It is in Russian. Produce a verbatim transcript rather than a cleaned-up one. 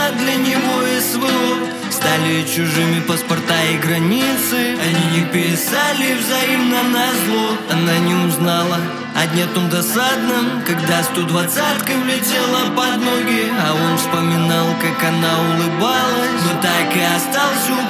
для него СВО. Стали чужими паспорта и границы. Они не писали взаимно назло. Она не узнала о дне том досадном, когда сто двадцатка влетела под ноги. А он вспоминал, как она улыбалась, но так и остался у